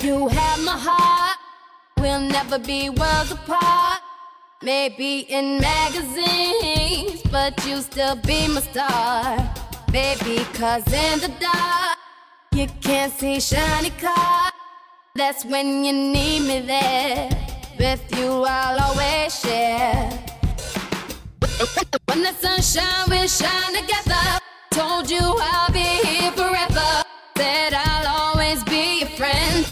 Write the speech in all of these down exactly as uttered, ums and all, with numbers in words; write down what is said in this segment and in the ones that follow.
You have my heart, we'll never be worlds apart. Maybe in magazines, but you still be my star. Baby, cause in the dark, you can't see shiny cars. That's when you need me there. With you I'll always share. When the sun shines, we shine together. Told you I'll be here forever. Said I'll always be your friend.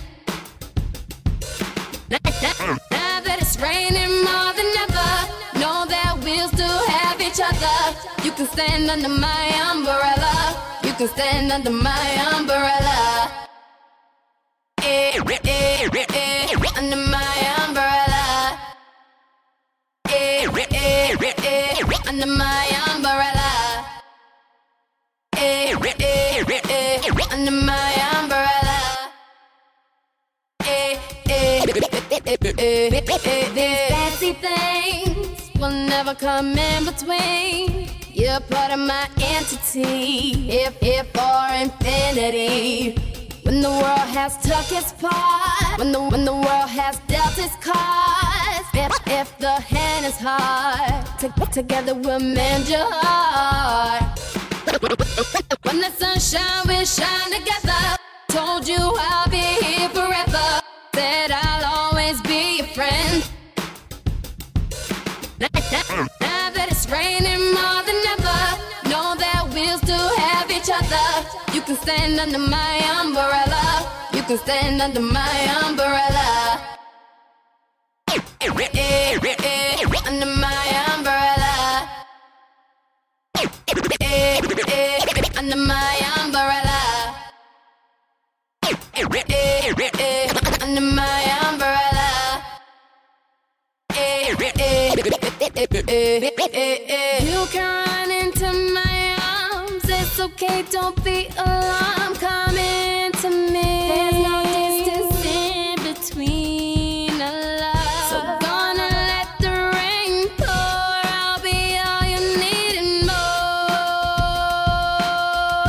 Now that it's raining more than ever, know that we'll still have each other. You can stand under my umbrella. You can stand under my umbrella. Eh, eh, eh, under my umbrella. Eh, eh, eh, under my umbrella. Eh, eh, eh, under my umbrella. Eh, eh, eh, these fancy things will never come in between. You're part of my entity, if, if for infinity. When the world has took its part, when the, when the world has dealt its cards, if, if the hand is hard, to, together we'll mend your heart. When the sun shines, we shine together. Told you I'll be here forever. Said I'll always be your friend. Now that it's raining more than ever, know that we'll still have each other. You can stand under my umbrella. You can stand under my umbrella. Under my umbrella. Under my umbrella. Under my umbrella. You can run into my arms. It's okay, don't be alarmed. Come into me. There's no distance in between our love. So gonna let the rain pour. I'll be all you need and more.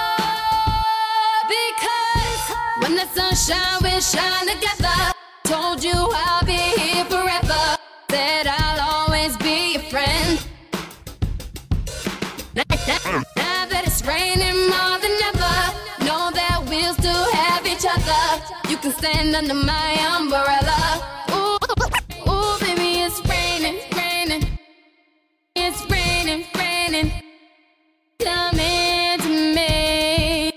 Because when the sun shines, we shine together. Told you I'll be here forever. Said I'll always be your friend. Now that it's raining more than ever, know that we'll still have each other. You can stand under my umbrella. Ooh, ooh, baby, it's raining, raining. It's raining, raining. Come into me.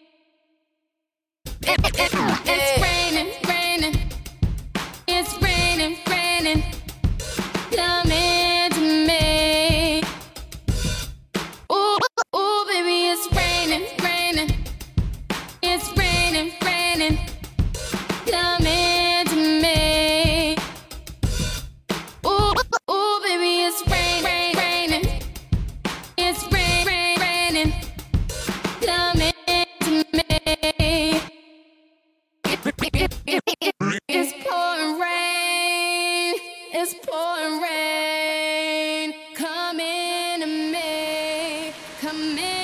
It, it, it's raining, raining. It's raining, raining. Come into me. Ooh, ooh, baby, it's raining, raining. It's raining, raining. Come into me. Ooh, ooh, baby, it's rain, rain, raining. It's rain, rain, raining. Come into me. It's pouring rain. It's pouring rain. Come into me. Come in.